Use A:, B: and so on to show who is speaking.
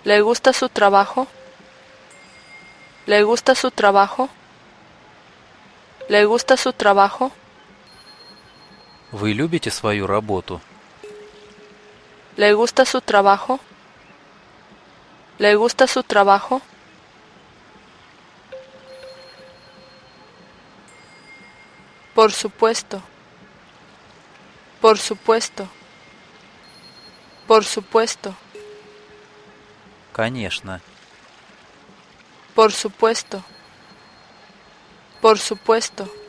A: ¿Le gusta su trabajo? ¿Le gusta su trabajo? ¿Le gusta su trabajo?
B: Вы любите свою работу?
A: ¿Le gusta su trabajo? ¿Le gusta su trabajo? Por supuesto, por supuesto, por supuesto,
B: Конечно.
A: por supuesto, por supuesto.